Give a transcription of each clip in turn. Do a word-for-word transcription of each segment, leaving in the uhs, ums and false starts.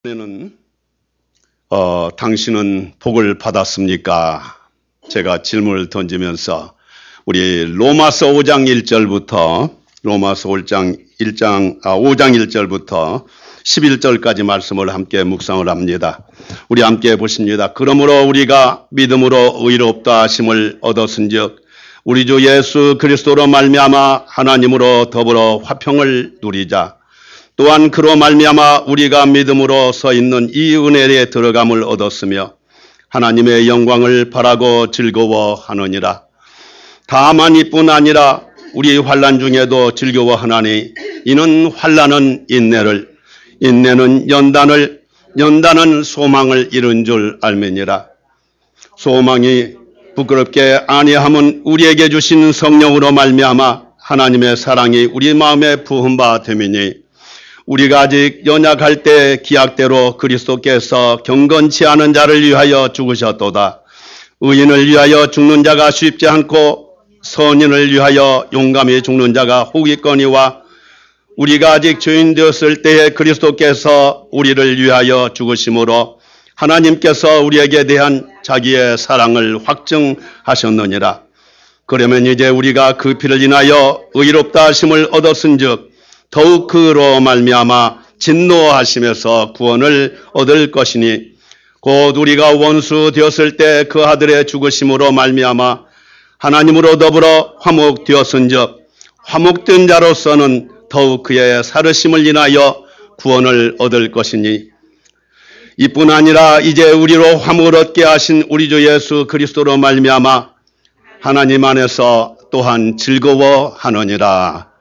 이번에는 어, 당신은 복을 받았습니까? 제가 질문을 던지면서 우리 로마서 오 장 일 절부터 로마서 오 장 일 장 아, 오 장 일 절부터 십일 절까지 말씀을 함께 묵상을 합니다. 우리 함께 보십니다. 그러므로 우리가 믿음으로 의롭다 하심을 얻었은즉 우리 주 예수 그리스도로 말미암아 하나님으로 더불어 화평을 누리자. 또한 그로 말미암아 우리가 믿음으로 서 있는 이 은혜에 들어감을 얻었으며 하나님의 영광을 바라고 즐거워하느니라. 다만 이뿐 아니라 우리 환난 중에도 즐거워하나니 이는 환난은 인내를, 인내는 연단을, 연단은 소망을 이룬 줄 알매니라. 소망이 부끄럽게 아니함은 우리에게 주신 성령으로 말미암아 하나님의 사랑이 우리 마음에 부은 바 됨이니 우리가 아직 연약할 때 기약대로 그리스도께서 경건치 않은 자를 위하여 죽으셨도다. 의인을 위하여 죽는 자가 쉽지 않고 선인을 위하여 용감히 죽는 자가 혹이거니와 우리가 아직 죄인 되었을 때에 그리스도께서 우리를 위하여 죽으심으로 하나님께서 우리에게 대한 자기의 사랑을 확증하셨느니라. 그러면 이제 우리가 그 피를 인하여 의롭다 하심을 얻었은즉 더욱 그로 말미암아 진노하심에서 구원을 얻을 것이니 곧 우리가 원수 되었을 때 그 아들의 죽으심으로 말미암아 하나님으로 더불어 화목되었은즉 화목된 자로서는 더욱 그의 살으심을 인하여 구원을 얻을 것이니 이뿐 아니라 이제 우리로 화목을 얻게 하신 우리 주 예수 그리스도로 말미암아 하나님 안에서 또한 즐거워하느니라.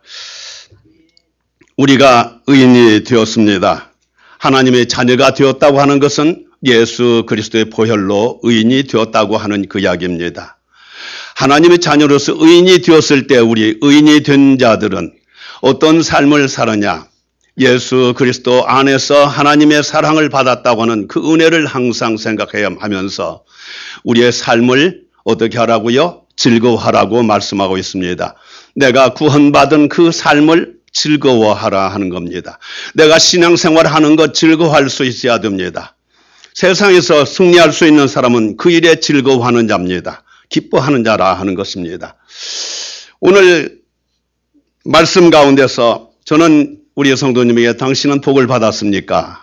우리가 의인이 되었습니다. 하나님의 자녀가 되었다고 하는 것은 예수 그리스도의 보혈로 의인이 되었다고 하는 그 이야기입니다. 하나님의 자녀로서 의인이 되었을 때 우리 의인이 된 자들은 어떤 삶을 살았냐? 예수 그리스도 안에서 하나님의 사랑을 받았다고 하는 그 은혜를 항상 생각해야 하면서 우리의 삶을 어떻게 하라고요? 즐거워하라고 말씀하고 있습니다. 내가 구원받은 그 삶을 즐거워하라 하는 겁니다. 내가 신앙생활하는 것 즐거워할 수 있어야 됩니다. 세상에서 승리할 수 있는 사람은 그 일에 즐거워하는 자입니다. 기뻐하는 자라 하는 것입니다. 오늘 말씀 가운데서 저는 우리 성도님에게 당신은 복을 받았습니까?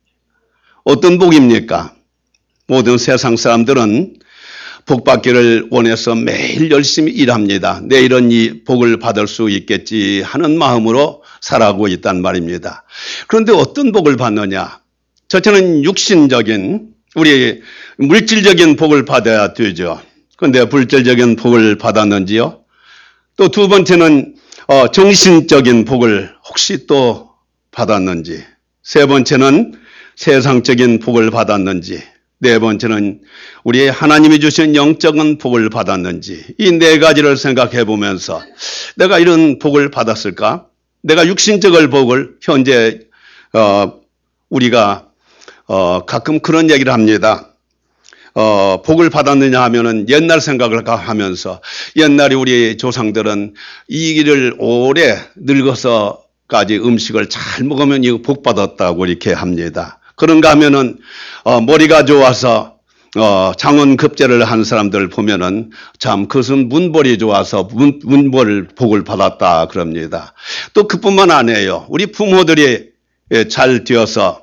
어떤 복입니까? 모든 세상 사람들은 복 받기를 원해서 매일 열심히 일합니다. 내일은 이 복을 받을 수 있겠지 하는 마음으로 살아가고 있단 말입니다. 그런데 어떤 복을 받느냐? 첫째는 육신적인 우리 물질적인 복을 받아야 되죠. 그런데 물질적인 복을 받았는지요? 또 두 번째는 어, 정신적인 복을 혹시 또 받았는지, 세 번째는 세상적인 복을 받았는지, 네 번째는 우리 하나님이 주신 영적인 복을 받았는지, 이 네 가지를 생각해 보면서 내가 이런 복을 받았을까? 내가 육신적인 복을 현재 어, 우리가 어, 가끔 그런 얘기를 합니다. 어, 복을 받았느냐 하면은 옛날 생각을 하면서 옛날에 우리 조상들은 이 일을 오래 늙어서까지 음식을 잘 먹으면 이거 복 받았다고 이렇게 합니다. 그런가 하면은 어, 머리가 좋아서 어, 장원급제를 한 사람들 보면은 참 그것은 문벌이 좋아서 문, 문벌 복을 받았다 그럽니다. 또 그뿐만 아니에요. 우리 부모들이 잘 되어서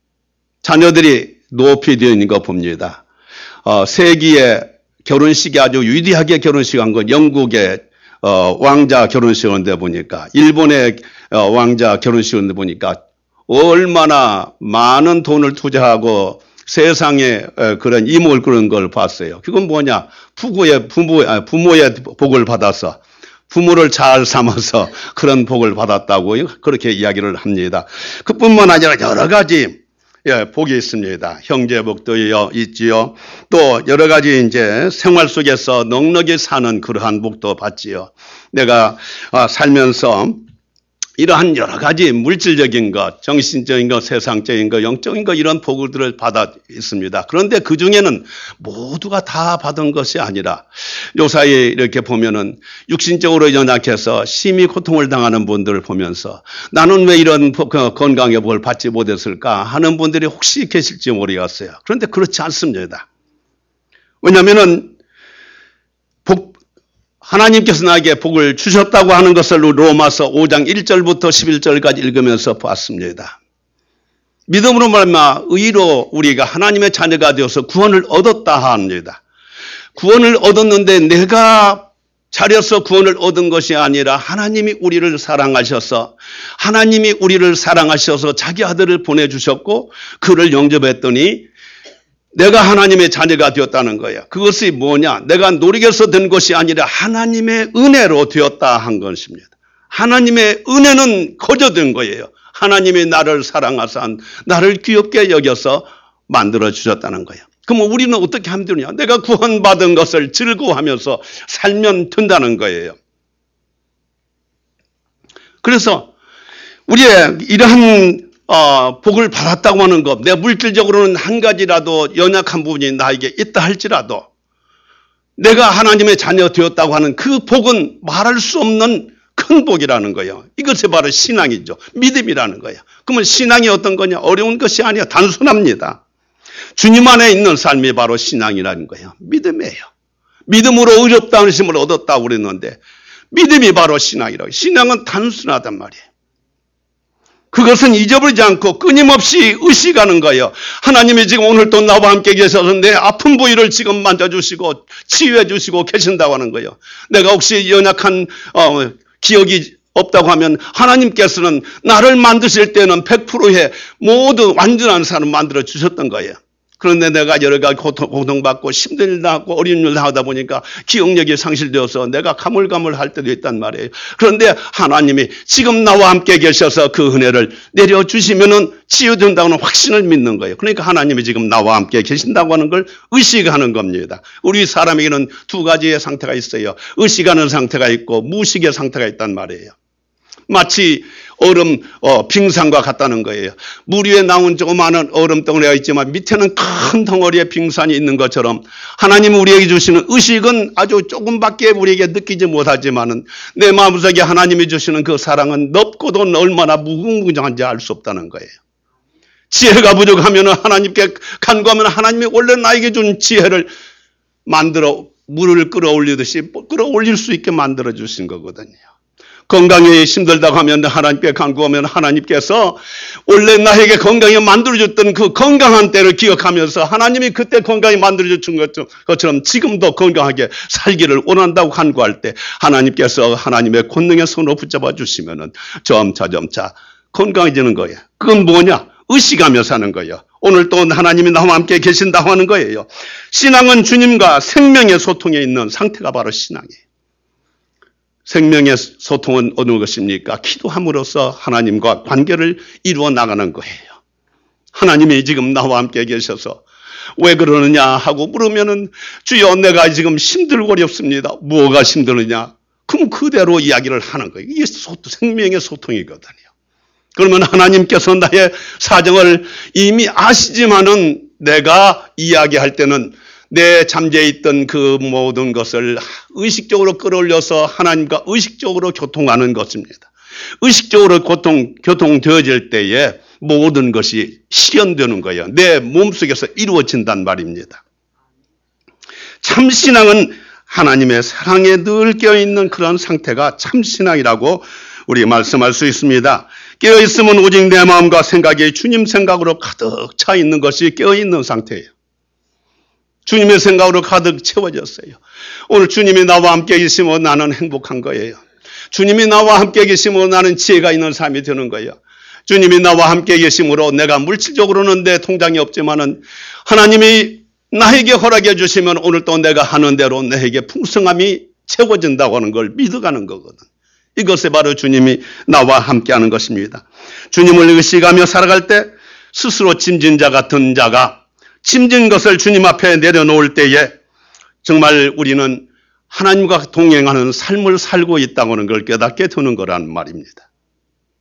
자녀들이 높이 되어 있는 거 봅니다. 어, 세기의 결혼식이 아주 위대하게 결혼식 한 건 영국의 어, 왕자 결혼식인데 보니까 일본의 어, 왕자 결혼식인데 보니까 얼마나 많은 돈을 투자하고 세상에 그런 이목을 끄는 걸 봤어요. 그건 뭐냐? 부부의, 부모, 부모의 복을 받아서 부모를 잘 삼아서 그런 복을 받았다고 그렇게 이야기를 합니다. 그뿐만 아니라 여러 가지 예, 복이 있습니다. 형제복도 있지요. 또 여러 가지 이제 생활 속에서 넉넉히 사는 그러한 복도 받지요. 내가 살면서 이러한 여러 가지 물질적인 것, 정신적인 것, 세상적인 것, 영적인 것 이런 복들을 받아 있습니다. 그런데 그 중에는 모두가 다 받은 것이 아니라 요사이에 이렇게 보면은 육신적으로 연약해서 심히 고통을 당하는 분들을 보면서 나는 왜 이런 건강의 복을 받지 못했을까 하는 분들이 혹시 계실지 모르겠어요. 그런데 그렇지 않습니다. 왜냐하면은 복 하나님께서 나에게 복을 주셨다고 하는 것을 로마서 오 장 일 절부터 십일 절까지 읽으면서 봤습니다. 믿음으로 말미암아 의로 우리가 하나님의 자녀가 되어서 구원을 얻었다 합니다. 구원을 얻었는데 내가 잘해서 구원을 얻은 것이 아니라 하나님이 우리를 사랑하셔서 하나님이 우리를 사랑하셔서 자기 아들을 보내주셨고 그를 영접했더니 내가 하나님의 자녀가 되었다는 거예요. 그것이 뭐냐? 내가 노력해서 된 것이 아니라 하나님의 은혜로 되었다 한 것입니다. 하나님의 은혜는 거저된 거예요. 하나님이 나를 사랑하사 나를 귀엽게 여겨서 만들어 주셨다는 거예요. 그럼 우리는 어떻게 하면 되느냐? 내가 구원받은 것을 즐거워하면서 살면 된다는 거예요. 그래서 우리의 이러한 어, 복을 받았다고 하는 것, 내 물질적으로는 한 가지라도 연약한 부분이 나에게 있다 할지라도 내가 하나님의 자녀 되었다고 하는 그 복은 말할 수 없는 큰 복이라는 거예요. 이것이 바로 신앙이죠. 믿음이라는 거예요. 그러면 신앙이 어떤 거냐? 어려운 것이 아니야. 단순합니다. 주님 안에 있는 삶이 바로 신앙이라는 거예요. 믿음이에요. 믿음으로 의롭다는 힘을 얻었다고 그랬는데 믿음이 바로 신앙이라고. 신앙은 단순하단 말이에요. 그것은 잊어버리지 않고 끊임없이 의식하는 거예요. 하나님이 지금 오늘 또 나와 함께 계셔서 내 아픈 부위를 지금 만져주시고 치유해 주시고 계신다고 하는 거예요. 내가 혹시 연약한 어, 기억이 없다고 하면 하나님께서는 나를 만드실 때는 백 퍼센트의 모든 완전한 사람 만들어 주셨던 거예요. 그런데 내가 여러 가지 고통, 고통받고 힘든 일도 하고 어려운 일도 하다 보니까 기억력이 상실되어서 내가 가물가물할 때도 있단 말이에요. 그런데 하나님이 지금 나와 함께 계셔서 그 은혜를 내려주시면은 치유된다고는 확신을 믿는 거예요. 그러니까 하나님이 지금 나와 함께 계신다고 하는 걸 의식하는 겁니다. 우리 사람에게는 두 가지의 상태가 있어요. 의식하는 상태가 있고 무의식의 상태가 있단 말이에요. 마치 얼음 어, 빙산과 같다는 거예요. 물 위에 나온 조그마한 얼음 덩어리가 있지만 밑에는 큰 덩어리의 빙산이 있는 것처럼 하나님은 우리에게 주시는 의식은 아주 조금밖에 우리에게 느끼지 못하지만은 내 마음속에 하나님이 주시는 그 사랑은 넓고도 얼마나 무궁무진한지 알 수 없다는 거예요. 지혜가 부족하면 하나님께 간구하면 하나님이 원래 나에게 준 지혜를 만들어 물을 끌어올리듯이 끌어올릴 수 있게 만들어 주신 거거든요. 건강에 힘들다고 하면 하나님께 간구하면 하나님께서 원래 나에게 건강에 만들어줬던 그 건강한 때를 기억하면서 하나님이 그때 건강히 만들어준 것처럼 지금도 건강하게 살기를 원한다고 간구할 때 하나님께서 하나님의 권능의 손으로 붙잡아 주시면은 점차 점차 건강해지는 거예요. 그건 뭐냐? 의식하며 사는 거예요. 오늘 또 하나님이 나와 함께 계신다고 하는 거예요. 신앙은 주님과 생명의 소통에 있는 상태가 바로 신앙이에요. 생명의 소통은 어느 것입니까? 기도함으로써 하나님과 관계를 이루어 나가는 거예요. 하나님이 지금 나와 함께 계셔서 왜 그러느냐 하고 물으면은 주여 내가 지금 힘들고 어렵습니다. 뭐가 힘드느냐? 그럼 그대로 이야기를 하는 거예요. 이게 소통, 생명의 소통이거든요. 그러면 하나님께서 나의 사정을 이미 아시지만은 내가 이야기할 때는 내 잠재해 있던 그 모든 것을 의식적으로 끌어올려서 하나님과 의식적으로 교통하는 것입니다. 의식적으로 교통, 교통되어질 때에 모든 것이 실현되는 거예요. 내 몸속에서 이루어진단 말입니다. 참신앙은 하나님의 사랑에 늘 깨어있는 그런 상태가 참신앙이라고 우리 말씀할 수 있습니다. 깨어있으면 오직 내 마음과 생각이 주님 생각으로 가득 차 있는 것이 깨어있는 상태예요. 주님의 생각으로 가득 채워졌어요. 오늘 주님이 나와 함께 계시면 나는 행복한 거예요. 주님이 나와 함께 계시면 나는 지혜가 있는 삶이 되는 거예요. 주님이 나와 함께 계심으로 내가 물질적으로는 내 통장이 없지만은 하나님이 나에게 허락해 주시면 오늘 또 내가 하는 대로 나에게 풍성함이 채워진다고 하는 걸 믿어가는 거거든. 이것이 바로 주님이 나와 함께 하는 것입니다. 주님을 의식하며 살아갈 때 스스로 짐진 자 같은 자가 짐진 것을 주님 앞에 내려놓을 때에 정말 우리는 하나님과 동행하는 삶을 살고 있다고 하는 걸 깨닫게 되는 거란 말입니다.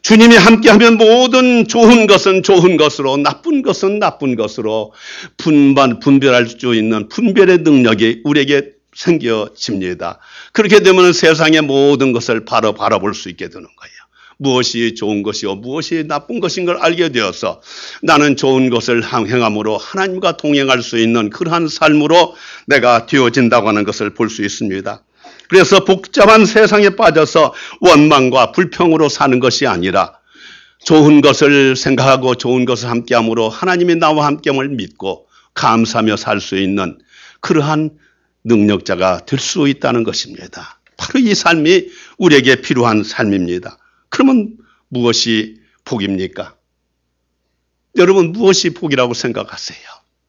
주님이 함께하면 모든 좋은 것은 좋은 것으로, 나쁜 것은 나쁜 것으로 분반, 분별할 수 있는 분별의 능력이 우리에게 생겨집니다. 그렇게 되면 세상의 모든 것을 바로 바라볼 수 있게 되는 거예요. 무엇이 좋은 것이요 무엇이 나쁜 것인 걸 알게 되어서 나는 좋은 것을 행함으로 하나님과 동행할 수 있는 그러한 삶으로 내가 되어진다고 하는 것을 볼 수 있습니다. 그래서 복잡한 세상에 빠져서 원망과 불평으로 사는 것이 아니라 좋은 것을 생각하고 좋은 것을 함께함으로 하나님이 나와 함께함을 믿고 감사하며 살 수 있는 그러한 능력자가 될 수 있다는 것입니다. 바로 이 삶이 우리에게 필요한 삶입니다. 그러면 무엇이 복입니까? 여러분 무엇이 복이라고 생각하세요?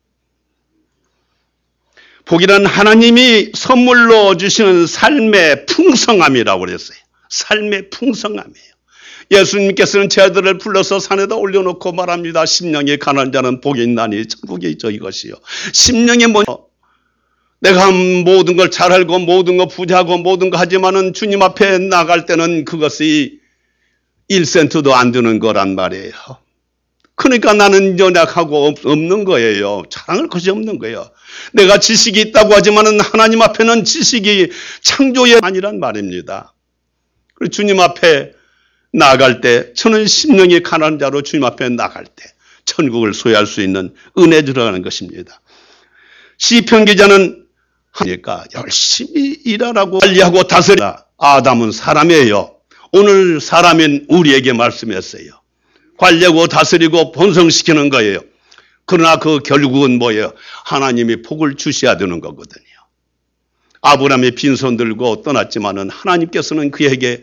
복이란 하나님이 선물로 주시는 삶의 풍성함이라고 그랬어요. 삶의 풍성함이에요. 예수님께서는 제 아들을 불러서 산에다 올려놓고 말합니다. 심령이 가난한 자는 복이 있나니 천국에 있죠 이것이요. 심령이 뭐냐? 내가 모든 걸 잘 알고 모든 거 부자고 모든 거 하지만은 주님 앞에 나갈 때는 그것이 일 센트도 안 드는 거란 말이에요. 그러니까 나는 연약하고 없는 거예요. 자랑할 것이 없는 거예요. 내가 지식이 있다고 하지만은 하나님 앞에는 지식이 창조의 아니란 말입니다. 그리고 주님 앞에 나아갈 때 저는 심령이 가난한 자로 주님 앞에 나갈 때 천국을 소유할 수 있는 은혜 들어가는 것입니다. 시편 기자는 하니까 열심히 일하라고 관리하고 다스리라. 아담은 사람이에요. 오늘 사람인 우리에게 말씀했어요. 관리하고 다스리고 번성시키는 거예요. 그러나 그 결국은 뭐예요? 하나님이 복을 주셔야 되는 거거든요. 아브라함이 빈손 들고 떠났지만은 하나님께서는 그에게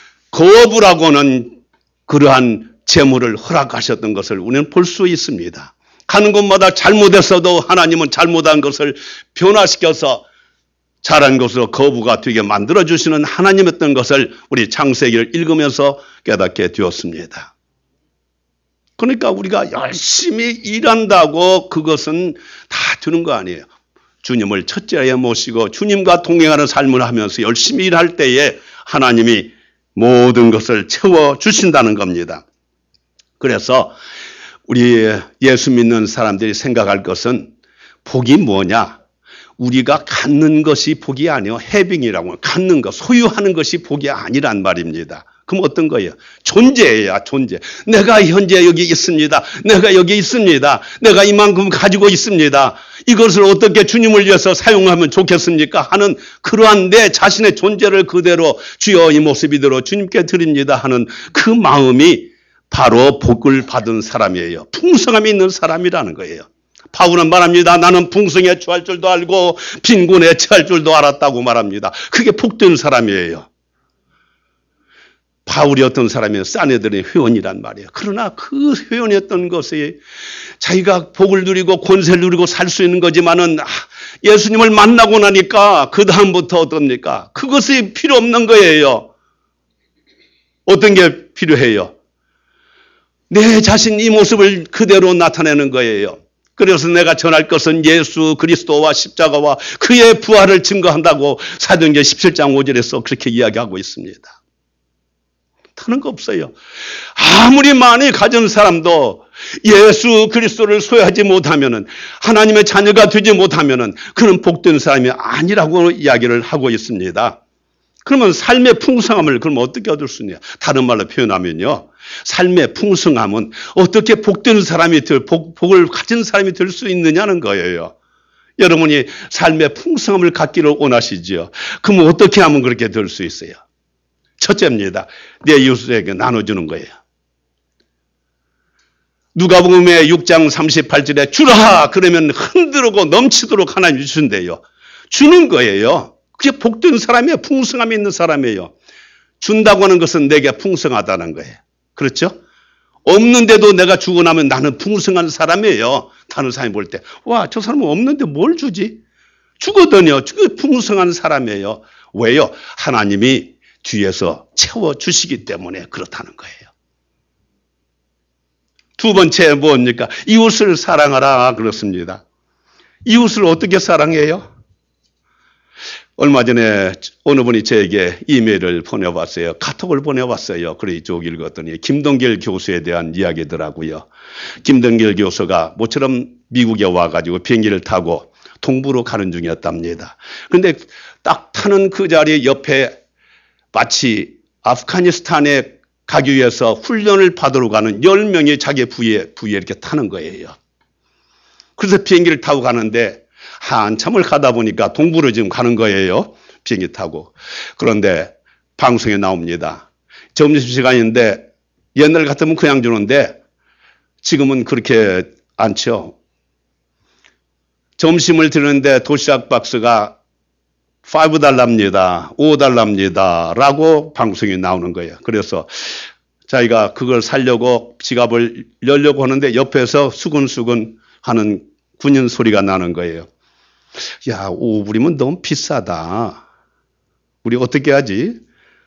거부라고는 그러한 재물을 허락하셨던 것을 우리는 볼 수 있습니다. 가는 곳마다 잘못했어도 하나님은 잘못한 것을 변화시켜서 잘한 것으로 거부가 되게 만들어주시는 하나님이었던 것을 우리 창세기를 읽으면서 깨닫게 되었습니다. 그러니까 우리가 열심히 일한다고 그것은 다 되는 거 아니에요. 주님을 첫째에 모시고 주님과 동행하는 삶을 하면서 열심히 일할 때에 하나님이 모든 것을 채워주신다는 겁니다. 그래서 우리 예수 믿는 사람들이 생각할 것은 복이 뭐냐? 우리가 갖는 것이 복이 아니요. 해빙이라고 갖는 것, 소유하는 것이 복이 아니란 말입니다. 그럼 어떤 거예요? 존재야, 존재. 내가 현재 여기 있습니다. 내가 여기 있습니다. 내가 이만큼 가지고 있습니다. 이것을 어떻게 주님을 위해서 사용하면 좋겠습니까? 하는 그러한 내 자신의 존재를 그대로 주여 이 모습 이대로 주님께 드립니다 하는 그 마음이 바로 복을 받은 사람이에요. 풍성함이 있는 사람이라는 거예요. 바울은 말합니다. 나는 풍성에 처할 줄도 알고 빈곤에 처할 줄도 알았다고 말합니다. 그게 복된 사람이에요. 바울이 어떤 사람이에요? 사내들의 회원이란 말이에요. 그러나 그 회원이었던 것이 자기가 복을 누리고 권세를 누리고 살 수 있는 거지만은 예수님을 만나고 나니까 그 다음부터 어떻습니까? 그것이 필요 없는 거예요. 어떤 게 필요해요? 내 자신 이 모습을 그대로 나타내는 거예요. 그래서 내가 전할 것은 예수 그리스도와 십자가와 그의 부활을 증거한다고 사도행전 십칠 장 오 절에서 그렇게 이야기하고 있습니다. 다른 거 없어요. 아무리 많이 가진 사람도 예수 그리스도를 소유하지 못하면은 하나님의 자녀가 되지 못하면은 그는 복된 사람이 아니라고 이야기를 하고 있습니다. 그러면 삶의 풍성함을 그럼 어떻게 얻을 수 있냐? 다른 말로 표현하면요. 삶의 풍성함은 어떻게 복된 사람이 될, 복, 복을 가진 사람이 될 수 있느냐는 거예요. 여러분이 삶의 풍성함을 갖기를 원하시지요. 그럼 어떻게 하면 그렇게 될 수 있어요? 첫째입니다. 내 이웃에게 나눠주는 거예요. 누가복음의 육 장 삼십팔 절에 주라 그러면 흔들고 넘치도록 하나님 주신대요. 주는 거예요. 그게 복된 사람이에요. 풍성함이 있는 사람이에요. 준다고 하는 것은 내게 풍성하다는 거예요. 그렇죠? 없는데도 내가 주고 나면 나는 풍성한 사람이에요. 다른 사람이 볼 때 와, 저 사람은 없는데 뭘 주지? 주거든요. 그게 풍성한 사람이에요. 왜요? 하나님이 뒤에서 채워주시기 때문에 그렇다는 거예요. 두 번째 뭡니까? 이웃을 사랑하라 그렇습니다. 이웃을 어떻게 사랑해요? 얼마 전에 어느 분이 저에게 이메일을 보내왔어요. 카톡을 보내왔어요. 그래 쭉 읽었더니 김동길 교수에 대한 이야기더라고요. 김동길 교수가 모처럼 미국에 와가지고 비행기를 타고 동부로 가는 중이었답니다. 그런데 딱 타는 그 자리 옆에 마치 아프가니스탄에 가기 위해서 훈련을 받으러 가는 열 명이 자기 부위에, 부위에 이렇게 타는 거예요. 그래서 비행기를 타고 가는데 한참을 가다 보니까 동부로 지금 가는 거예요. 비행기 타고. 그런데 방송에 나옵니다. 점심시간인데 옛날 같으면 그냥 주는데 지금은 그렇게 않죠. 점심을 드는데 도시락 박스가 오 달러입니다. 오 달러입니다. 라고 방송이 나오는 거예요. 그래서 자기가 그걸 사려고 지갑을 열려고 하는데 옆에서 수근수근 하는 군인 소리가 나는 거예요. 야, 오 불이면 너무 비싸다. 우리 어떻게 하지?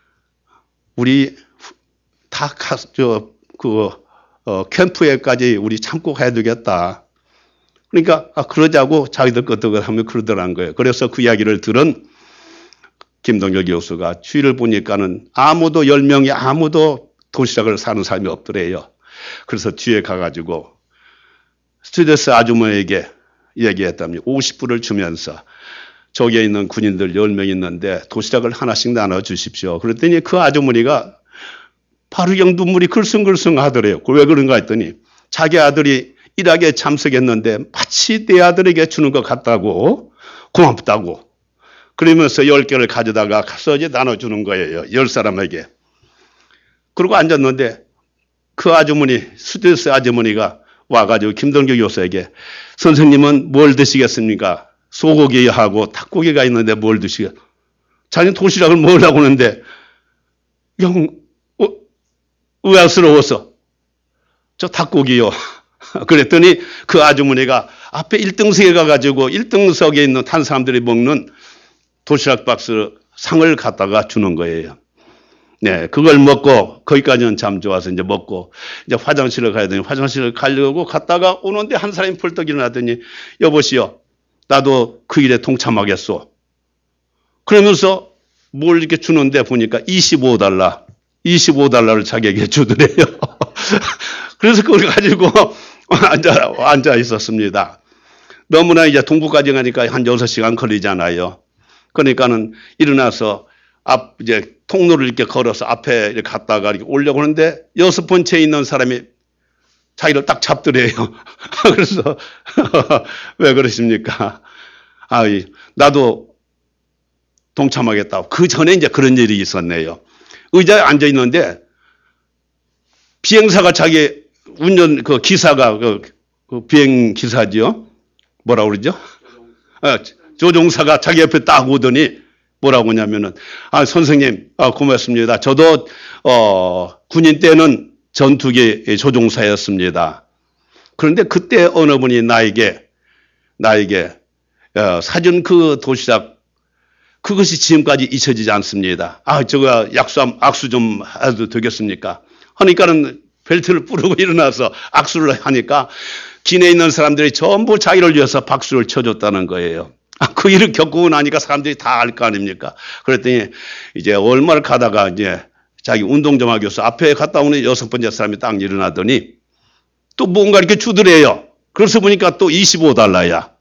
우리 다 가, 저, 그, 어, 캠프에까지 우리 참고 가야 되겠다. 그러니까, 아, 그러자고 자기들 것도 하면 그러더란 거예요. 그래서 그 이야기를 들은 김동길 교수가 주위를 보니까는 아무도 열 명이 아무도 도시락을 사는 사람이 없더래요. 그래서 뒤에 가가지고 스튜디오스 아주머니에게 얘기했답니다. 오십 불을 주면서 저기에 있는 군인들 열 명 있는데 도시락을 하나씩 나눠주십시오. 그랬더니 그 아주머니가 바로 그냥 눈물이 글썽글썽 하더래요. 왜 그런가 했더니 자기 아들이 일하게 참석했는데 마치 내 아들에게 주는 것 같다고 고맙다고 그러면서 열 개를 가져다가 가서 이제 나눠주는 거예요. 열 사람에게. 그러고 앉았는데 그 아주머니, 스튜디오스 아주머니가 와가지고 김동길 교수에게 선생님은 뭘 드시겠습니까? 소고기하고 닭고기가 있는데 뭘 드시겠? 자기는 도시락을 먹으려고 하는데 영 어, 의아스러워서 저 닭고기요. 그랬더니 그 아주머니가 앞에 일 등석에 가가지고 일 등석에 있는 한 사람들이 먹는 도시락 박스 상을 갖다가 주는 거예요. 네, 그걸 먹고 거기까지는 참 좋아서 이제 먹고 이제 화장실을 가야 되니 화장실을 가려고 갔다가 오는데 한 사람이 벌떡 일어나더니 여보시오, 나도 그 일에 동참하겠소. 그러면서 뭘 이렇게 주는데 보니까 이십오 달러, 이십오 달러를 자기에게 주더래요. 그래서 그걸 가지고 앉아, 앉아 있었습니다. 너무나 이제 동부까지 가니까 한 여섯 시간 걸리잖아요. 그러니까는 일어나서 앞, 이제 통로를 이렇게 걸어서 앞에 이렇게 갔다가 이렇게 오려고 하는데 여섯 번째 있는 사람이 자기를 딱 잡더래요. 그래서 왜 그러십니까? 아, 나도 동참하겠다고. 그 전에 이제 그런 일이 있었네요. 의자에 앉아 있는데 비행사가 자기 운전 그 기사가 그, 그 비행 기사죠. 뭐라 그러죠? 아, 조종사가 자기 옆에 딱 오더니 뭐라고 하냐면은 아 선생님 아 고맙습니다. 저도 어 군인 때는 전투기 조종사였습니다. 그런데 그때 어느 분이 나에게 나에게 어, 사준 그 도시락 그것이 지금까지 잊혀지지 않습니다. 아 저거 약수 악수 좀 해도 되겠습니까? 하니까는 벨트를 뿌르고 일어나서 악수를 하니까 기내에 있는 사람들이 전부 자기를 위해서 박수를 쳐줬다는 거예요. 그 일을 겪고 나니까 사람들이 다 알 거 아닙니까? 그랬더니 이제 얼마를 가다가 이제 자기 운동 좀 하기 위해서 앞에 갔다 오는 여섯 번째 사람이 딱 일어나더니 또 뭔가 이렇게 주더래요. 그래서 보니까 또 이십오 달러야.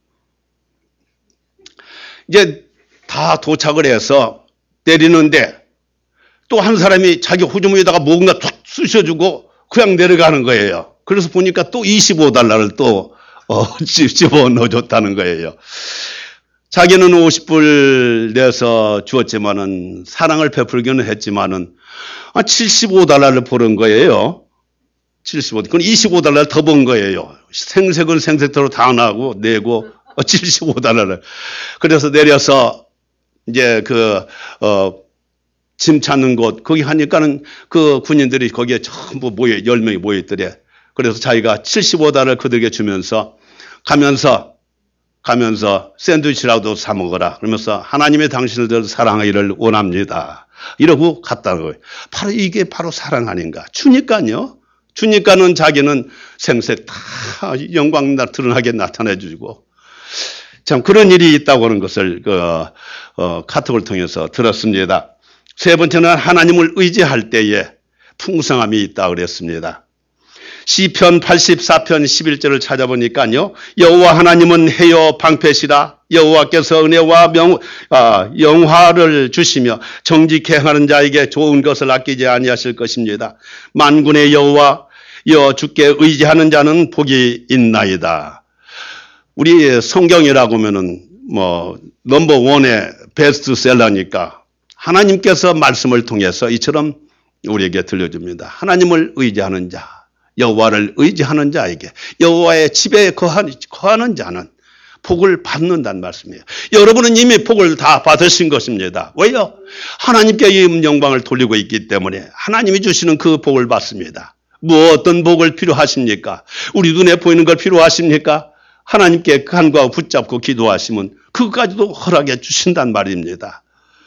이제 다 도착을 해서 내리는데 또 한 사람이 자기 호주머니에다가 뭔가 툭 쑤셔주고 그냥 내려가는 거예요. 그래서 보니까 또 이십오 달러를 또 어, 집어 넣어줬다는 거예요. 자기는 오십 불 내서 주었지만은 사랑을 베풀기는 했지만은 아, 칠십오 달러를 버는 거예요. 칠십오. 그건 이십오 달러를 더 번 거예요. 생색은 생색대로 다 나고 내고 어, 칠십오 달러를. 그래서 내려서 이제 그 어, 짐 찾는 곳 거기 하니까는 그 군인들이 거기에 전부 모여 열 명이 모여 있더래. 그래서 자기가 칠십오 달러를 그들에게 주면서 가면서 가면서 샌드위치라도 사 먹어라. 그러면서 하나님의 당신을 사랑하기를 원합니다. 이러고 갔다는 거예요. 바로 이게 바로 사랑 아닌가. 주니까요. 주니까는 자기는 생색 다 영광 드러나게 나타내 주고. 자. 참 그런 일이 있다고 하는 것을 그, 어, 카톡을 통해서 들었습니다. 세 번째는 하나님을 의지할 때에 풍성함이 있다 그랬습니다. 시편 팔십사 편 십일 절을 찾아보니까요. 여호와 하나님은 해요 방패시라. 여호와께서 은혜와 명, 아, 영화를 주시며 정직해 행하는 자에게 좋은 것을 아끼지 아니하실 것입니다. 만군의 여호와 여 주께 의지하는 자는 복이 있나이다. 우리 성경이라고 하면은 뭐 넘버 원의 베스트셀러니까 하나님께서 말씀을 통해서 이처럼 우리에게 들려줍니다. 하나님을 의지하는 자, 여호와를 의지하는 자에게 여호와의 집에 거하는 자는 복을 받는다는 말씀이에요. 여러분은 이미 복을 다 받으신 것입니다. 왜요? 하나님께 이 영광을 돌리고 있기 때문에 하나님이 주시는 그 복을 받습니다. 뭐 어떤 복을 필요하십니까? 우리 눈에 보이는 걸 필요하십니까? 하나님께 간구하고 붙잡고 기도하시면 그것까지도 허락해 주신단 말입니다.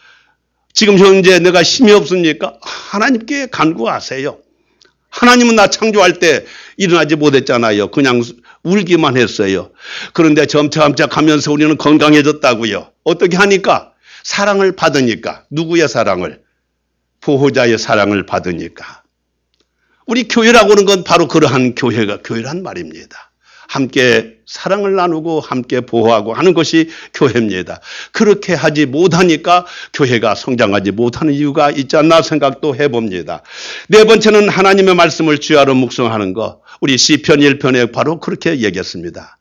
지금 현재 내가 힘이 없습니까? 하나님께 간구하세요. 하나님은 나 창조할 때 일어나지 못했잖아요. 그냥 울기만 했어요. 그런데 점차점차 가면서 우리는 건강해졌다고요. 어떻게 하니까? 사랑을 받으니까. 누구의 사랑을? 보호자의 사랑을 받으니까. 우리 교회라고 하는 건 바로 그러한 교회가 교회란 말입니다. 함께 사랑을 나누고 함께 보호하고 하는 것이 교회입니다. 그렇게 하지 못하니까 교회가 성장하지 못하는 이유가 있지 않나 생각도 해봅니다. 네 번째는 하나님의 말씀을 주야로 묵상하는 것. 우리 시편 일 편에 바로 그렇게 얘기했습니다.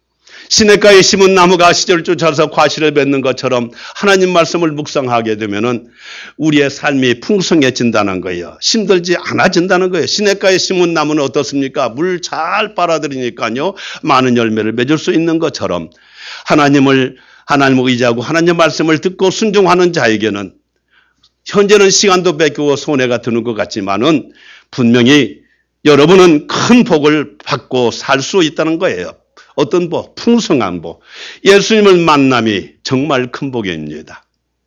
시냇가에 심은 나무가 시절을 쫓아서 과실을 맺는 것처럼 하나님 말씀을 묵상하게 되면은 우리의 삶이 풍성해진다는 거예요. 힘들지 않아진다는 거예요. 시냇가에 심은 나무는 어떻습니까? 물 잘 빨아들이니까요. 많은 열매를 맺을 수 있는 것처럼 하나님을 하나님을 의지하고 하나님의 말씀을 듣고 순종하는 자에게는 현재는 시간도 뺏기고 손해가 드는 것 같지만은 분명히 여러분은 큰 복을 받고 살 수 있다는 거예요. 어떤 복? 풍성한 복. 예수님을 만남이 정말 큰 복입니다.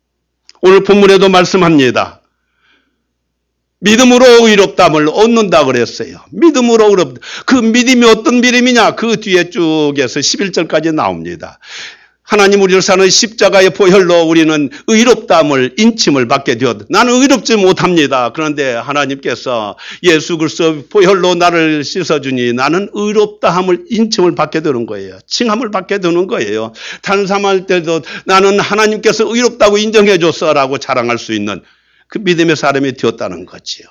오늘 본문에도 말씀합니다. 믿음으로 의롭다함을 얻는다 그랬어요. 믿음으로 의롭다. 그 믿음이 어떤 믿음이냐? 그 뒤에 쭉에서 십일 절까지 나옵니다. 하나님 우리를 사는 십자가의 보혈로 우리는 의롭다함을 인침을 받게 되었다. 나는 의롭지 못합니다. 그런데 하나님께서 예수 그리스도 보혈로 나를 씻어주니 나는 의롭다함을 인침을 받게 되는 거예요. 칭함을 받게 되는 거예요. 탄삼할 때도 나는 하나님께서 의롭다고 인정해 줬어라고 자랑할 수 있는 그 믿음의 사람이 되었다는 거지요.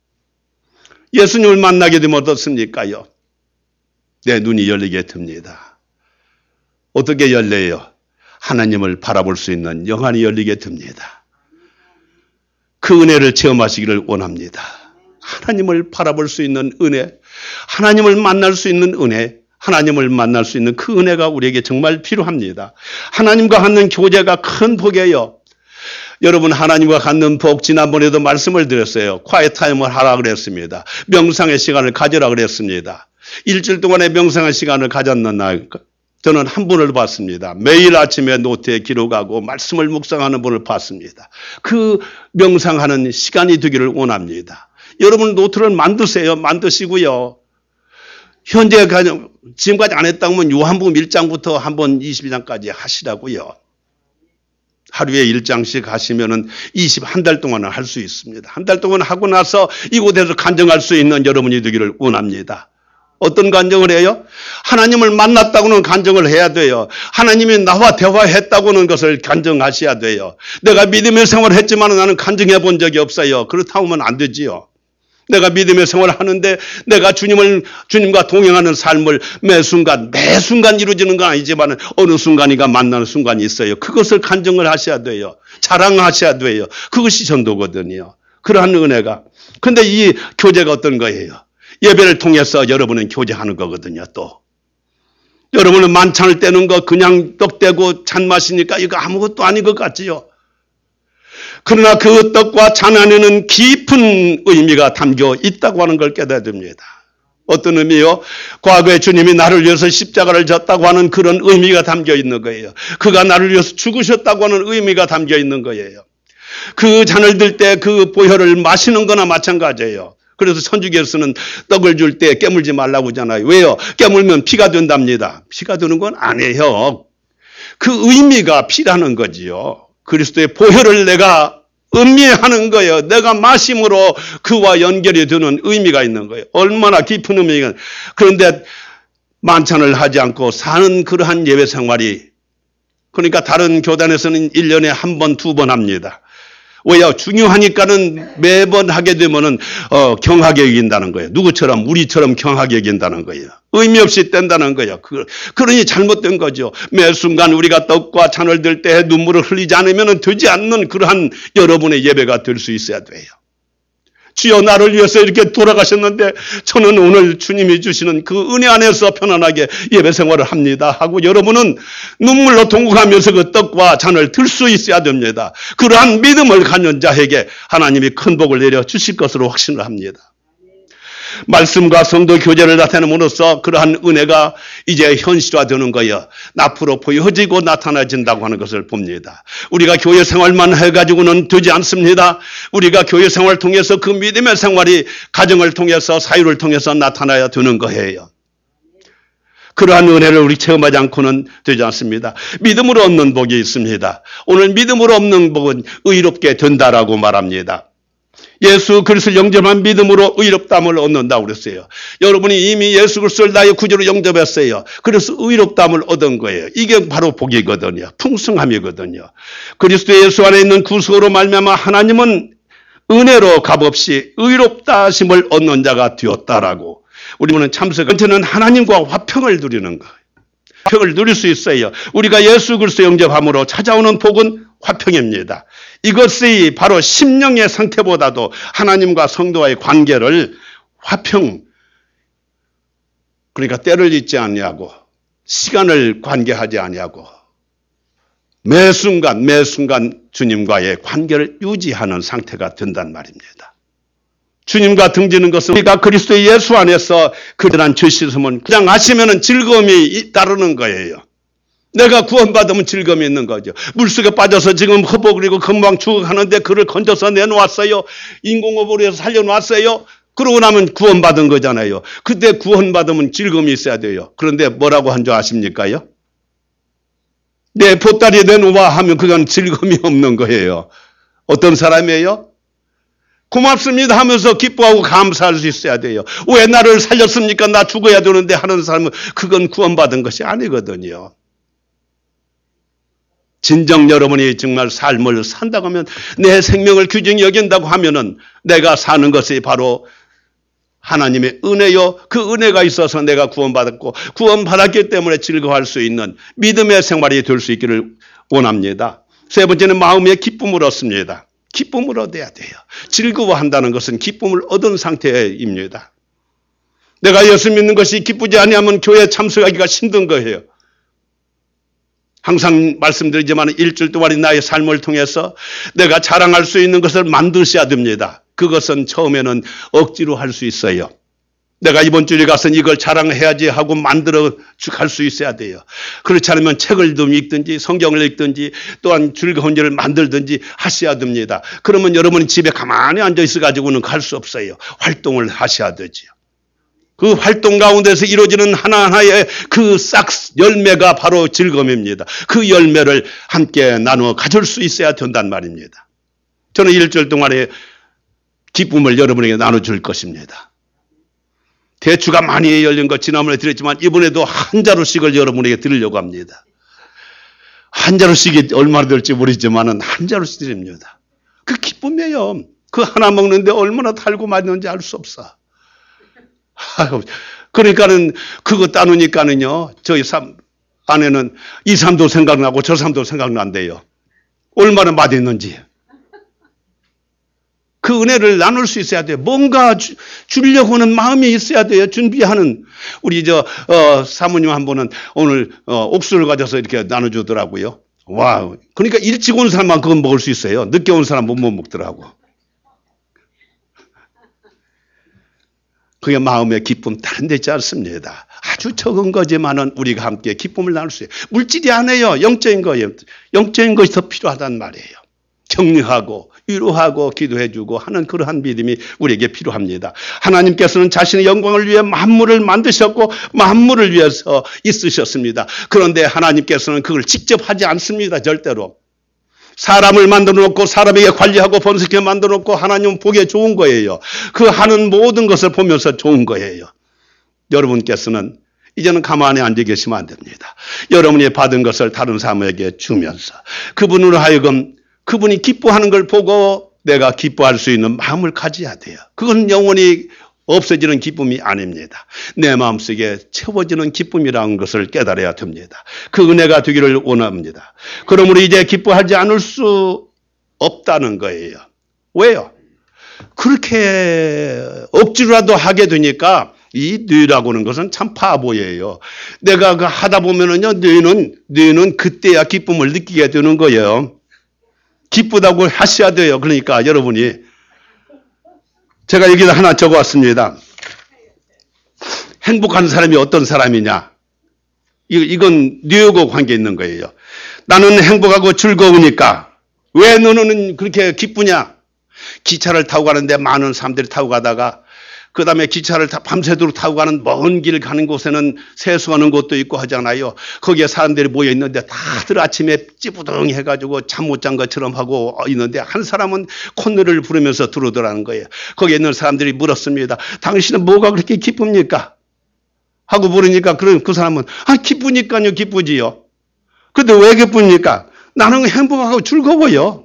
예수님을 만나게 되면 어떻습니까요? 내 눈이 열리게 됩니다. 어떻게 열려요? 하나님을 바라볼 수 있는 영안이 열리게 됩니다. 그 은혜를 체험하시기를 원합니다. 하나님을 바라볼 수 있는 은혜, 하나님을 만날 수 있는 은혜, 하나님을 만날 수 있는 그 은혜가 우리에게 정말 필요합니다. 하나님과 갖는 교제가 큰 복이에요. 여러분 하나님과 갖는 복 지난번에도 말씀을 드렸어요. quiet 타임을 하라 그랬습니다. 명상의 시간을 가져라 그랬습니다. 일주일 동안의 명상의 시간을 가졌는 날 저는 한 분을 봤습니다. 매일 아침에 노트에 기록하고 말씀을 묵상하는 분을 봤습니다. 그 명상하는 시간이 되기를 원합니다. 여러분 노트를 만드세요. 만드시고요. 현재 지금까지 안 했다고 하면 요한복음 일 장부터 한번 이십이 장까지 하시라고요. 하루에 일 장씩 하시면은 이십일 달 동안은 할 수 있습니다. 한 달 동안 하고 나서 이곳에서 간증할 수 있는 여러분이 되기를 원합니다. 어떤 간증을 해요? 하나님을 만났다고는 간증을 해야 돼요. 하나님이 나와 대화했다고는 것을 간증하셔야 돼요. 내가 믿음의 생활을 했지만 나는 간증해 본 적이 없어요. 그렇다고 하면 안 되지요. 내가 믿음의 생활을 하는데 내가 주님을, 주님과 동행하는 삶을 매 순간, 매 순간 이루어지는 건 아니지만 어느 순간인가 만나는 순간이 있어요. 그것을 간증을 하셔야 돼요. 자랑하셔야 돼요. 그것이 전도거든요. 그러한 은혜가. 근데 이 교제가 어떤 거예요? 예배를 통해서 여러분은 교제하는 거거든요, 또. 여러분은 만찬을 떼는 거 그냥 떡 떼고 잔 마시니까 이거 아무것도 아닌 것 같지요. 그러나 그 떡과 잔 안에는 깊은 의미가 담겨 있다고 하는 걸 깨달아야 됩니다. 어떤 의미요? 과거에 주님이 나를 위해서 십자가를 졌다고 하는 그런 의미가 담겨 있는 거예요. 그가 나를 위해서 죽으셨다고 하는 의미가 담겨 있는 거예요. 그 잔을 들 때 그 보혈을 마시는 거나 마찬가지예요. 그래서 천주교에서는 떡을 줄 때 깨물지 말라고 하잖아요. 왜요? 깨물면 피가 된답니다. 피가 되는 건 아니에요. 그 의미가 필요한 거지요. 그리스도의 보혈을 내가 음미하는 거예요. 내가 마심으로 그와 연결이 되는 의미가 있는 거예요. 얼마나 깊은 의미가. 그런데 만찬을 하지 않고 사는 그러한 예배 생활이, 그러니까 다른 교단에서는 일 년에 한 번, 두 번 합니다. 왜요? 중요하니까는 매번 하게 되면은, 어, 경하게 여긴다는 거예요. 누구처럼, 우리처럼 경하게 여긴다는 거예요. 의미 없이 뗀다는 거예요. 그, 그러니 잘못된 거죠. 매 순간 우리가 떡과 잔을 들 때 눈물을 흘리지 않으면 되지 않는 그러한 여러분의 예배가 될 수 있어야 돼요. 주여 나를 위해서 이렇게 돌아가셨는데 저는 오늘 주님이 주시는 그 은혜 안에서 편안하게 예배 생활을 합니다 하고 여러분은 눈물로 통곡하면서 그 떡과 잔을 들 수 있어야 됩니다. 그러한 믿음을 갖는 자에게 하나님이 큰 복을 내려 주실 것으로 확신을 합니다. 말씀과 성도 교제를 나타내므로써 그러한 은혜가 이제 현실화되는 거예요. 앞으로 보여지고 나타나진다고 하는 것을 봅니다. 우리가 교회 생활만 해가지고는 되지 않습니다. 우리가 교회 생활을 통해서 그 믿음의 생활이 가정을 통해서 사유를 통해서 나타나야 되는 거예요. 그러한 은혜를 우리 체험하지 않고는 되지 않습니다. 믿음으로 얻는 복이 있습니다. 오늘 믿음으로 얻는 복은 의롭게 된다라고 말합니다. 예수 그리스도를 영접한 믿음으로 의롭다함을 얻는다고 그랬어요. 여러분이 이미 예수 그리스도를 나의 구주로 영접했어요. 그래서 의롭다함을 얻은 거예요. 이게 바로 복이거든요. 풍성함이거든요. 그리스도 예수 안에 있는 구속으로 말미암아 하나님은 은혜로 값없이 의롭다 하심을 얻는 자가 되었다라고. 우리는 참석 전체는 하나님과 화평을 누리는 거예요. 화평을 누릴 수 있어요. 우리가 예수 그리스도 영접함으로 찾아오는 복은 화평입니다. 이것이 바로 심령의 상태보다도 하나님과 성도와의 관계를 화평, 그러니까 때를 잊지 아니하고 시간을 관계하지 아니하고 매 순간 매 순간 주님과의 관계를 유지하는 상태가 된단 말입니다. 주님과 등지는 것은 우리가 그리스도 예수 안에서 그러한 죄 씻음은 그냥 아시면은 즐거움이 따르는 거예요. 내가 구원받으면 즐거움이 있는 거죠. 물속에 빠져서 지금 허벅이고 금방 죽어가는데 그를 건져서 내놓았어요. 인공호흡으로 해서 살려놨어요. 그러고 나면 구원받은 거잖아요. 그때 구원받으면 즐거움이 있어야 돼요. 그런데 뭐라고 한 줄 아십니까요? 내 보따리에 내놓아 하면 그건 즐거움이 없는 거예요. 어떤 사람이에요? 고맙습니다 하면서 기뻐하고 감사할 수 있어야 돼요. 왜 나를 살렸습니까? 나 죽어야 되는데 하는 사람은 그건 구원받은 것이 아니거든요. 진정 여러분이 정말 삶을 산다고 하면 내 생명을 귀중히 여긴다고 하면은 내가 사는 것이 바로 하나님의 은혜요. 그 은혜가 있어서 내가 구원받았고 구원받았기 때문에 즐거워할 수 있는 믿음의 생활이 될 수 있기를 원합니다. 세 번째는 마음의 기쁨을 얻습니다. 기쁨을 얻어야 돼요. 즐거워한다는 것은 기쁨을 얻은 상태입니다. 내가 예수 믿는 것이 기쁘지 아니하면 교회에 참석하기가 힘든 거예요. 항상 말씀드리지만 일주일 동안의 나의 삶을 통해서 내가 자랑할 수 있는 것을 만드셔야 됩니다. 그것은 처음에는 억지로 할 수 있어요. 내가 이번 주에 가서 이걸 자랑해야지 하고 만들어 갈 수 있어야 돼요. 그렇지 않으면 책을 좀 읽든지 성경을 읽든지 또한 즐거운 일을 만들든지 하셔야 됩니다. 그러면 여러분이 집에 가만히 앉아 있어 가지고는 갈 수 없어요. 활동을 하셔야 되지요. 그 활동 가운데서 이루어지는 하나하나의 그 싹 열매가 바로 즐거움입니다. 그 열매를 함께 나누어 가질 수 있어야 된단 말입니다. 저는 일주일 동안에 기쁨을 여러분에게 나눠줄 것입니다. 대추가 많이 열린 것 지난번에 드렸지만 이번에도 한 자루씩을 여러분에게 드리려고 합니다. 한 자루씩이 얼마나 될지 모르지만 한 자루씩 드립니다. 그 기쁨이에요. 그 하나 먹는데 얼마나 달고 맛있는지 알 수 없어. 그러니까는 그거 따누니까는요 저희 삶 안에는 이 삶도 생각나고 저 삶도 생각난대요. 얼마나 맛있는지. 그 은혜를 나눌 수 있어야 돼요. 뭔가 주, 주려고 하는 마음이 있어야 돼요. 준비하는. 우리 저 어, 사모님 한 분은 오늘 어, 옥수를 가져서 이렇게 나눠주더라고요. 와, 그러니까 일찍 온 사람만 그건 먹을 수 있어요. 늦게 온 사람 못 먹더라고. 그게 마음의 기쁨 다른 데 있지 않습니다. 아주 적은 거지만은 우리가 함께 기쁨을 나눌 수 있어요. 물질이 아니에요. 영적인 거예요. 영적인 것이 더 필요하단 말이에요. 격려하고 위로하고 기도해주고 하는 그러한 믿음이 우리에게 필요합니다. 하나님께서는 자신의 영광을 위해 만물을 만드셨고 만물을 위해서 있으셨습니다. 그런데 하나님께서는 그걸 직접 하지 않습니다. 절대로. 사람을 만들어 놓고 사람에게 관리하고 번식해 만들어 놓고 하나님은 보기에 좋은 거예요. 그 하는 모든 것을 보면서 좋은 거예요. 여러분께서는 이제는 가만히 앉아 계시면 안 됩니다. 여러분이 받은 것을 다른 사람에게 주면서 그분으로 하여금 그분이 기뻐하는 걸 보고 내가 기뻐할 수 있는 마음을 가져야 돼요. 그건 영원히 없어지는 기쁨이 아닙니다. 내 마음속에 채워지는 기쁨이라는 것을 깨달아야 됩니다. 그 은혜가 되기를 원합니다. 그러므로 이제 기뻐하지 않을 수 없다는 거예요. 왜요? 그렇게 억지로라도 하게 되니까 이 뇌라고 하는 것은 참 바보예요. 내가 그 하다 보면은요, 뇌는, 뇌는 그때야 기쁨을 느끼게 되는 거예요. 기쁘다고 하셔야 돼요. 그러니까 여러분이. 제가 여기다 하나 적어 왔습니다. 행복한 사람이 어떤 사람이냐. 이건 뇌하고 관계 있는 거예요. 나는 행복하고 즐거우니까 왜 너는 그렇게 기쁘냐. 기차를 타고 가는데 많은 사람들이 타고 가다가 그 다음에 기차를 타, 밤새도록 타고 가는 먼 길 가는 곳에는 세수하는 곳도 있고 하잖아요. 거기에 사람들이 모여 있는데 다들 아침에 찌부둥 해가지고 잠 못 잔 것처럼 하고 있는데 한 사람은 콧노래를 부르면서 들어오더라는 거예요. 거기에 있는 사람들이 물었습니다. 당신은 뭐가 그렇게 기쁩니까? 하고 물으니까 그, 그 사람은 아 기쁘니까요 기쁘지요. 근데 왜 기쁩니까? 나는 행복하고 즐거워요.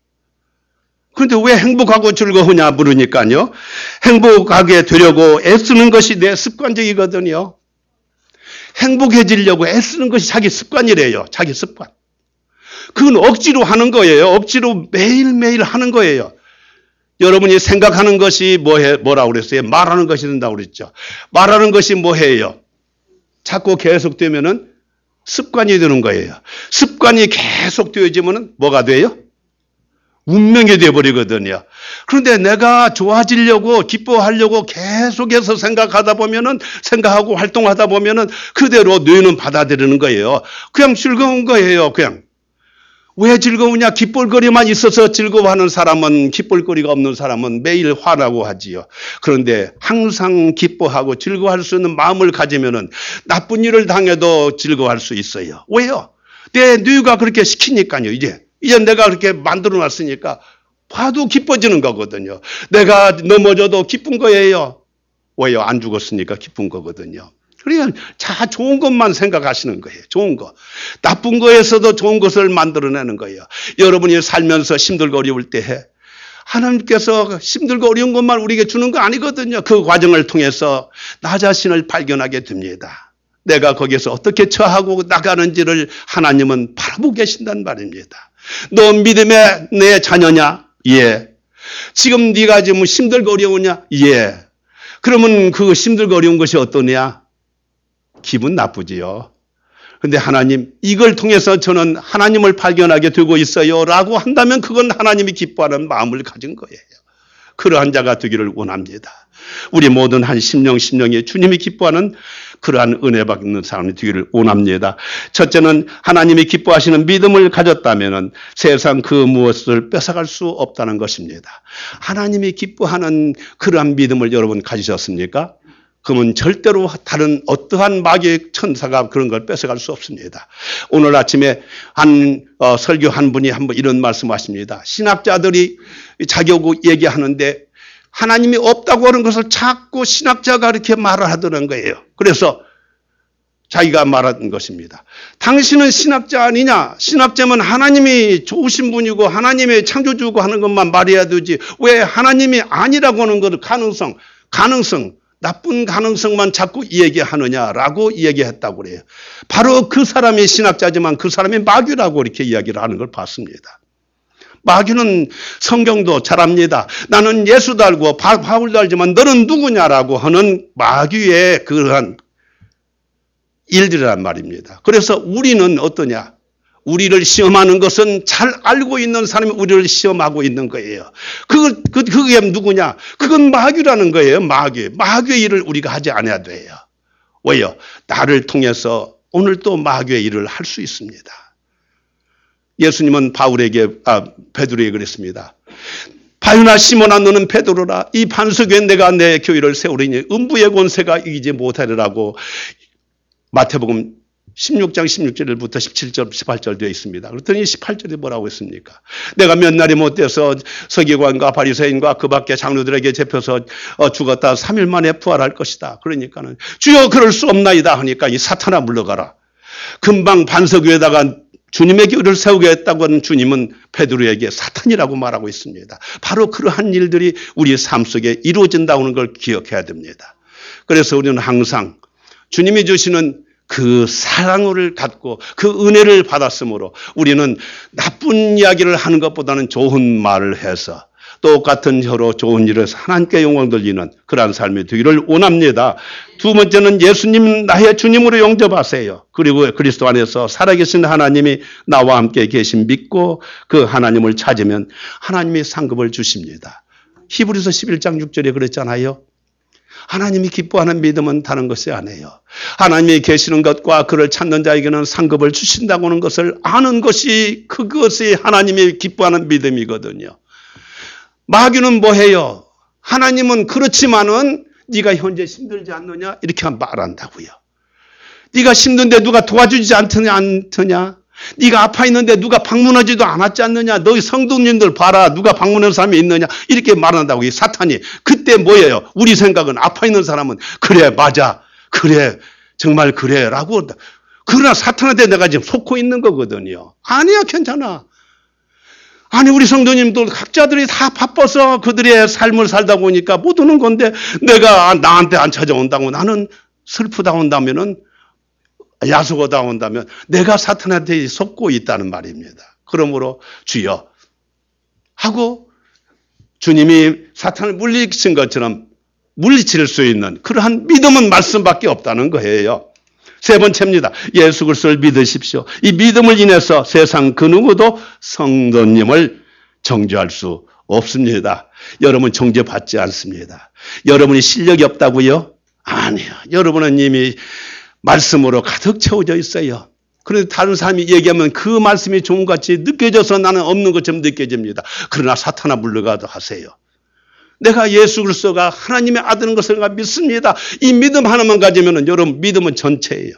그런데 왜 행복하고 즐거우냐 물으니까요. 행복하게 되려고 애쓰는 것이 내 습관적이거든요. 행복해지려고 애쓰는 것이 자기 습관이래요. 자기 습관. 그건 억지로 하는 거예요. 억지로 매일매일 하는 거예요. 여러분이 생각하는 것이 뭐해, 뭐라고 그랬어요? 말하는 것이 된다고 그랬죠. 말하는 것이 뭐해요? 자꾸 계속되면은 습관이 되는 거예요. 습관이 계속 되어지면은 뭐가 돼요? 운명이 되어버리거든요. 그런데 내가 좋아지려고 기뻐하려고 계속해서 생각하다 보면은 생각하고 활동하다 보면은 그대로 뇌는 받아들이는 거예요. 그냥 즐거운 거예요. 그냥. 왜 즐거우냐? 기쁠거리만 있어서 즐거워하는 사람은 기쁠거리가 없는 사람은 매일 화나고 하지요. 그런데 항상 기뻐하고 즐거워할 수 있는 마음을 가지면은 나쁜 일을 당해도 즐거워할 수 있어요. 왜요? 내 뇌가 그렇게 시키니까요. 이제. 이제 내가 그렇게 만들어 놨으니까 봐도 기뻐지는 거거든요. 내가 넘어져도 기쁜 거예요. 왜요? 안 죽었으니까 기쁜 거거든요. 그러니까 자 좋은 것만 생각하시는 거예요. 좋은 거. 나쁜 거에서도 좋은 것을 만들어내는 거예요. 여러분이 살면서 힘들고 어려울 때 하나님께서 힘들고 어려운 것만 우리에게 주는 거 아니거든요. 그 과정을 통해서 나 자신을 발견하게 됩니다. 내가 거기에서 어떻게 처하고 나가는지를 하나님은 바라보고 계신단 말입니다. 너 믿음의 내 자녀냐? 예. 지금 네가 지금 힘들고 어려우냐? 예. 그러면 그 힘들고 어려운 것이 어떠냐? 기분 나쁘지요. 근데 하나님 이걸 통해서 저는 하나님을 발견하게 되고 있어요 라고 한다면 그건 하나님이 기뻐하는 마음을 가진 거예요. 그러한 자가 되기를 원합니다. 우리 모든 한 심령 심령이 주님이 기뻐하는 그러한 은혜 받는 사람이 되기를 원합니다. 첫째는 하나님이 기뻐하시는 믿음을 가졌다면 세상 그 무엇을 뺏어갈 수 없다는 것입니다. 하나님이 기뻐하는 그러한 믿음을 여러분 가지셨습니까? 그러면 절대로 다른 어떠한 마귀의 천사가 그런 걸 뺏어갈 수 없습니다. 오늘 아침에 한 어, 설교 한 분이 한번 이런 말씀하십니다. 신학자들이 자기하고 얘기하는데 하나님이 없다고 하는 것을 자꾸 신학자가 이렇게 말을 하더는 거예요. 그래서 자기가 말한 것입니다. 당신은 신학자 아니냐? 신학자면 하나님이 좋으신 분이고 하나님이 창조주고 하는 것만 말해야 되지. 왜 하나님이 아니라고 하는 것 가능성, 가능성, 나쁜 가능성만 자꾸 얘기하느냐라고 얘기했다고 그래요. 바로 그 사람이 신학자지만 그 사람이 마귀라고 이렇게 이야기를 하는 걸 봤습니다. 마귀는 성경도 잘 압니다. 나는 예수도 알고 바울도 알지만 너는 누구냐라고 하는 마귀의 그러한 일들이란 말입니다. 그래서 우리는 어떠냐? 우리를 시험하는 것은 잘 알고 있는 사람이 우리를 시험하고 있는 거예요. 그, 그, 그게 누구냐? 그건 마귀라는 거예요. 마귀. 마귀의 일을 우리가 하지 않아야 돼요. 왜요? 나를 통해서 오늘 또 마귀의 일을 할 수 있습니다. 예수님은 바울에게, 아, 베드로에게 그랬습니다. 바요나 시몬아 너는 베드로라 이 반석 위에 내가 내 교회를 세우리니 음부의 권세가 이기지 못하리라고 마태복음 십육 장 십육 절부터 십칠 절 십팔 절 되어 있습니다. 그랬더니 십팔 절에 뭐라고 했습니까? 내가 몇 날이 못돼서 서기관과 바리새인과 그 밖에 장로들에게 잡혀서 죽었다 삼 일 만에 부활할 것이다. 그러니까는 주여 그럴 수 없나이다 하니까 이 사탄아 물러가라. 금방 반석 위에다가 주님의 교회를 세우겠다고 하는 주님은 베드로에게 사탄이라고 말하고 있습니다. 바로 그러한 일들이 우리의 삶 속에 이루어진다는 걸 기억해야 됩니다. 그래서 우리는 항상 주님이 주시는 그 사랑을 갖고 그 은혜를 받았으므로 우리는 나쁜 이야기를 하는 것보다는 좋은 말을 해서 똑같은 혀로 좋은 일을 해서 하나님께 영광 돌리는 그러한 삶이 되기를 원합니다. 두 번째는 예수님 나의 주님으로 영접하세요. 그리고 그리스도 안에서 살아계신 하나님이 나와 함께 계신 믿고 그 하나님을 찾으면 하나님이 상급을 주십니다. 히브리서 십일 장 육 절에 그랬잖아요. 하나님이 기뻐하는 믿음은 다른 것이 아니에요. 하나님이 계시는 것과 그를 찾는 자에게는 상급을 주신다고 하는 것을 아는 것이 그것이 하나님이 기뻐하는 믿음이거든요. 마귀는 뭐해요? 하나님은 그렇지만은 네가 현재 힘들지 않느냐? 이렇게 말한다고요. 네가 힘든데 누가 도와주지 않더냐? 않더냐? 네가 아파 있는데 누가 방문하지도 않았지 않느냐? 너희 성도님들 봐라. 누가 방문하는 사람이 있느냐? 이렇게 말한다고 이 사탄이. 그때 뭐예요? 우리 생각은 아파 있는 사람은 그래 맞아. 그래 정말 그래 라고. 그러나 사탄한테 내가 지금 속고 있는 거거든요. 아니야 괜찮아. 아니 우리 성도님들 각자들이 다 바빠서 그들의 삶을 살다 보니까 못 오는 건데 내가 나한테 안 찾아온다고 나는 슬프다 온다면은 야속하다 온다면 내가 사탄한테 속고 있다는 말입니다. 그러므로 주여 하고 주님이 사탄을 물리친 것처럼 물리칠 수 있는 그러한 믿음은 말씀밖에 없다는 거예요. 세 번째입니다. 예수 그리스도를 믿으십시오. 이 믿음을 인해서 세상 그 누구도 성도님을 정죄할 수 없습니다. 여러분 정죄받지 않습니다. 여러분이 실력이 없다고요? 아니요. 여러분은 이미 말씀으로 가득 채워져 있어요. 그런데 다른 사람이 얘기하면 그 말씀이 좋은 것 같이 느껴져서 나는 없는 것처럼 느껴집니다. 그러나 사탄아 물러가도 하세요. 내가 예수 그리스도가 하나님의 아들인 것을 내가 믿습니다. 이 믿음 하나만 가지면 여러분 믿음은 전체예요.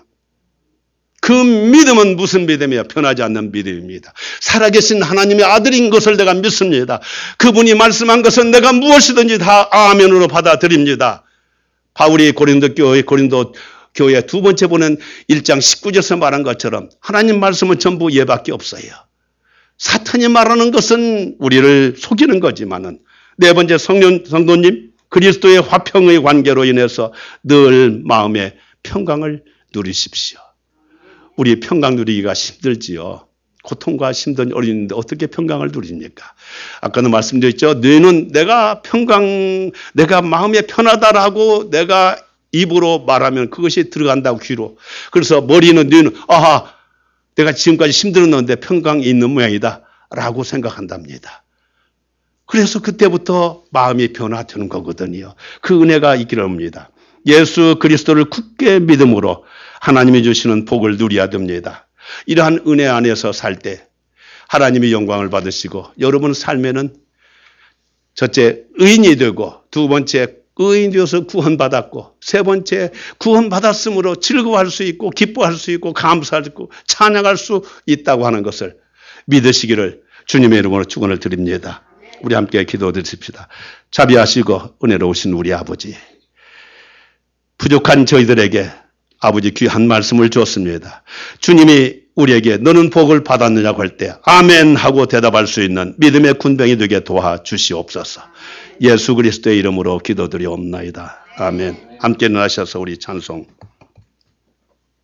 그 믿음은 무슨 믿음이에요? 변하지 않는 믿음입니다. 살아계신 하나님의 아들인 것을 내가 믿습니다. 그분이 말씀한 것은 내가 무엇이든지 다 아멘으로 받아들입니다. 바울이 고린도 교회 고린도 교회 두 번째 보는 일 장 십구 절에서 말한 것처럼 하나님 말씀은 전부 예밖에 없어요. 사탄이 말하는 것은 우리를 속이는 거지만은 네 번째 성령, 성도님 그리스도의 화평의 관계로 인해서 늘 마음의 평강을 누리십시오. 우리 평강 누리기가 힘들지요. 고통과 힘든 어린이인데 어떻게 평강을 누립니까? 아까도 말씀드렸죠. 너는 내가 평강, 내가 마음이 편하다라고 내가 입으로 말하면 그것이 들어간다고 귀로. 그래서 머리는 너는 아하 내가 지금까지 힘들었는데 평강이 있는 모양이다 라고 생각한답니다. 그래서 그때부터 마음이 변화되는 거거든요. 그 은혜가 있기를 합니다. 예수 그리스도를 굳게 믿음으로 하나님이 주시는 복을 누려야 됩니다. 이러한 은혜 안에서 살 때 하나님이 영광을 받으시고 여러분 삶에는 첫째 의인이 되고 두 번째 의인이 되어서 구원받았고 세 번째 구원받았으므로 즐거워할 수 있고 기뻐할 수 있고 감사할 수 있고 찬양할 수 있다고 하는 것을 믿으시기를 주님의 이름으로 축원을 드립니다. 우리 함께 기도드립시다. 자비하시고 은혜로우신 우리 아버지, 부족한 저희들에게 아버지 귀한 말씀을 주었습니다. 주님이 우리에게 너는 복을 받았느냐고 할 때 아멘 하고 대답할 수 있는 믿음의 군병이 되게 도와주시옵소서. 예수 그리스도의 이름으로 기도드리옵나이다. 아멘. 함께 일어나셔서 우리 찬송